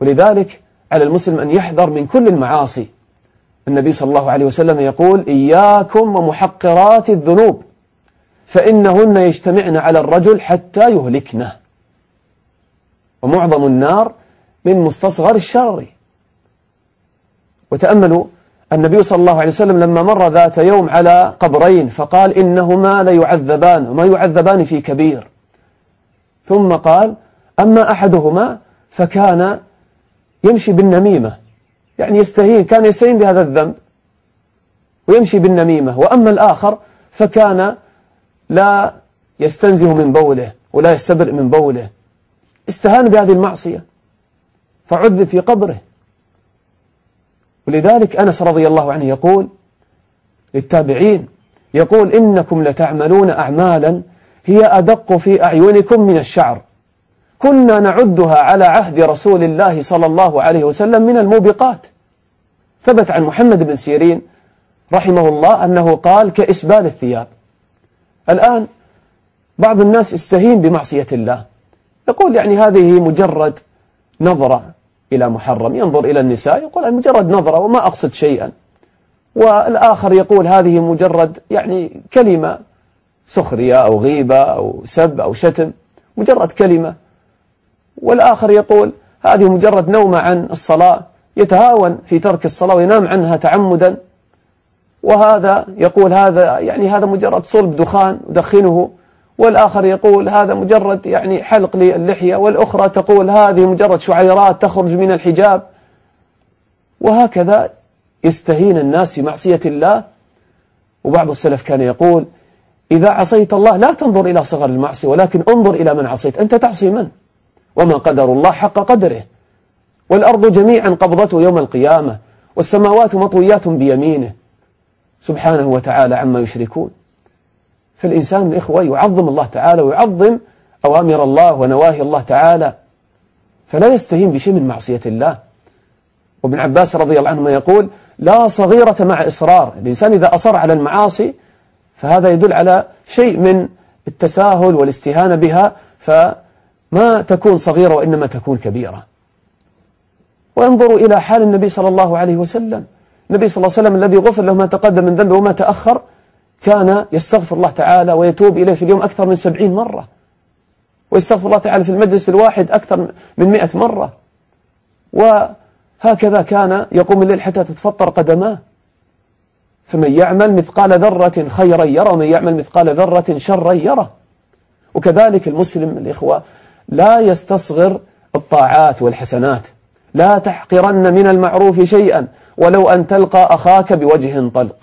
ولذلك على المسلم أن يحذر من كل المعاصي. النبي صلى الله عليه وسلم يقول: إياكم ومحقرات الذنوب فإنهن يجتمعن على الرجل حتى يهلكنه، ومعظم النار من مستصغر الشر. وتأملوا النبي صلى الله عليه وسلم لما مر ذات يوم على قبرين فقال: إنهما ليعذبان وما يعذبان في كبير. ثم قال: أما أحدهما فكان يمشي بالنميمة، يعني يستهين، كان يستهين بهذا الذنب ويمشي بالنميمة. وأما الآخر فكان لا يستنزه من بوله ولا يستبرئ من بوله، استهان بهذه المعصية فعذب في قبره. ولذلك أنس رضي الله عنه يقول للتابعين، يقول: إنكم لتعملون أعمالا هي أدق في أعينكم من الشعر، كنا نعدها على عهد رسول الله صلى الله عليه وسلم من الموبقات. ثبت عن محمد بن سيرين رحمه الله أنه قال: كإسبال الثياب. الآن بعض الناس يستهين بمعصية الله، يقول يعني هذه مجرد نظرة إلى محرم، ينظر إلى النساء يقول مجرد نظرة وما أقصد شيئا. والآخر يقول هذه مجرد يعني كلمة سخرية أو غيبة أو سب أو شتم، مجرد كلمة. والآخر يقول هذه مجرد نوم عن الصلاة، يتهاون في ترك الصلاة وينام عنها تعمدا. وهذا يقول هذا يعني هذا مجرد صلب دخان ودخنه. والآخر يقول هذا مجرد يعني حلق للحية. والأخرى تقول هذه مجرد شعيرات تخرج من الحجاب. وهكذا يستهين الناس في معصية الله. وبعض السلف كان يقول: إذا عصيت الله لا تنظر إلى صغر المعصية، ولكن انظر إلى من عصيت، أنت تعصي من؟ وما قدر الله حق قدره، والأرض جميعا قبضته يوم القيامة، والسماوات مطويات بيمينه سبحانه وتعالى عما يشركون. فالإنسان الإخوة يعظم الله تعالى ويعظم أوامر الله ونواهي الله تعالى، فلا يستهين بشيء من معصية الله. وابن عباس رضي الله عنهما يقول: لا صغيرة مع إصرار. الإنسان إذا أصر على المعاصي فهذا يدل على شيء من التساهل والاستهانة بها، فما تكون صغيرة وإنما تكون كبيرة. وانظروا إلى حال النبي صلى الله عليه وسلم. النبي صلى الله عليه وسلم الذي غفر له ما تقدم من ذنبه وما تأخر كان يستغفر الله تعالى ويتوب إليه في اليوم أكثر من 70 مرة، ويستغفر الله تعالى في المجلس الواحد أكثر من 100 مرة. وهكذا كان يقوم الليل حتى تتفطر قدماه. فمن يعمل مثقال ذرة خيرا يرى، ومن يعمل مثقال ذرة شرا يرى. وكذلك المسلم الإخوة لا يستصغر الطاعات والحسنات، لا تحقرن من المعروف شيئا ولو أن تلقى أخاك بوجه طلق.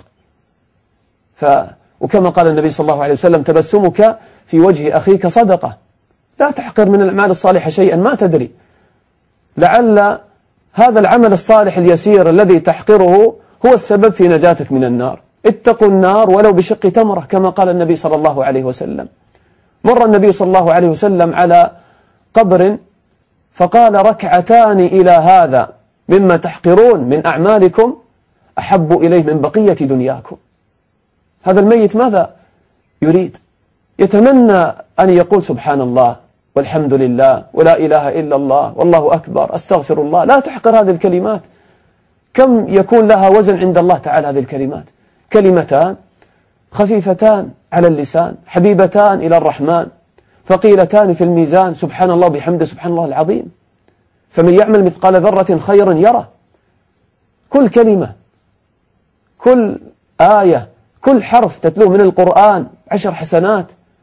وكما قال النبي صلى الله عليه وسلم: تبسمك في وجه أخيك صدقة. لا تحقر من الأعمال الصالحة شيئا، ما تدري لعل هذا العمل الصالح اليسير الذي تحقره هو السبب في نجاتك من النار. اتقوا النار ولو بشق تمرة، كما قال النبي صلى الله عليه وسلم. مر النبي صلى الله عليه وسلم على قبر فقال: ركعتان إلى هذا مما تحقرون من أعمالكم أحب إليه من بقية دنياكم. هذا الميت ماذا يريد؟ يتمنى أن يقول سبحان الله والحمد لله ولا إله إلا الله والله أكبر أستغفر الله. لا تحقر هذه الكلمات. كم يكون لها وزن عند الله تعالى هذه الكلمات؟ كلمتان خفيفتان على اللسان، حبيبتان إلى الرحمن، ثقيلتان في الميزان، سبحان الله بحمده سبحان الله العظيم. فمن يعمل مثقال ذرة خيرا يره. كل كلمة، كل آية، كل حرف تتلوه من القرآن 10 حسنات.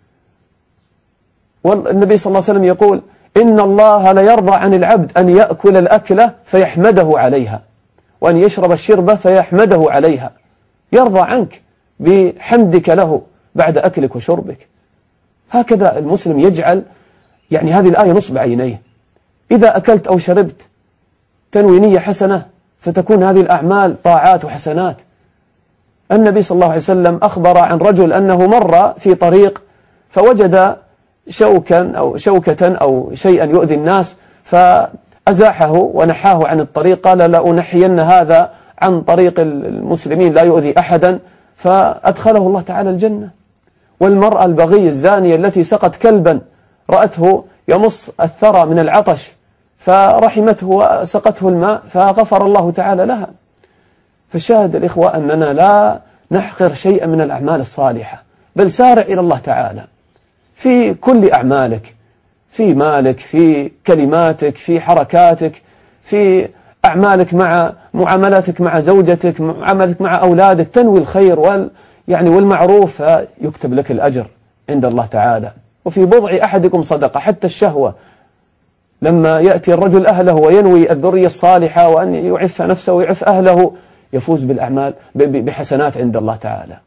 والنبي صلى الله عليه وسلم يقول: إن الله ليرضى عن العبد أن يأكل الأكلة فيحمده عليها، وأن يشرب الشربة فيحمده عليها. يرضى عنك بحمدك له بعد أكلك وشربك. هكذا المسلم يجعل يعني هذه الآية نصب عينيه. إذا أكلت أو شربت تنوي نية حسنة فتكون هذه الأعمال طاعات وحسنات. النبي صلى الله عليه وسلم أخبر عن رجل أنه مر في طريق فوجد شوكة أو شيئا يؤذي الناس فأزاحه ونحاه عن الطريق. قال: لا أنحين هذا عن طريق المسلمين لا يؤذي أحدا، فأدخله الله تعالى الجنة. والمرأة البغي الزانية التي سقت كلبا رأته يمص الثرى من العطش فرحمته وسقته الماء فغفر الله تعالى لها. فالشاهد الإخوة أننا لا نحقر شيئا من الأعمال الصالحة، بل سارع إلى الله تعالى في كل أعمالك، في مالك، في كلماتك، في حركاتك، في أعمالك مع معاملاتك مع زوجتك، معاملتك مع أولادك، تنوي الخير والمعروف فيكتب لك الأجر عند الله تعالى. وفي بضع أحدكم صدقة، حتى الشهوة لما يأتي الرجل أهله وينوي الذرية الصالحة وأن يعف نفسه ويعف أهله يفوز بالأعمال بحسنات عند الله تعالى.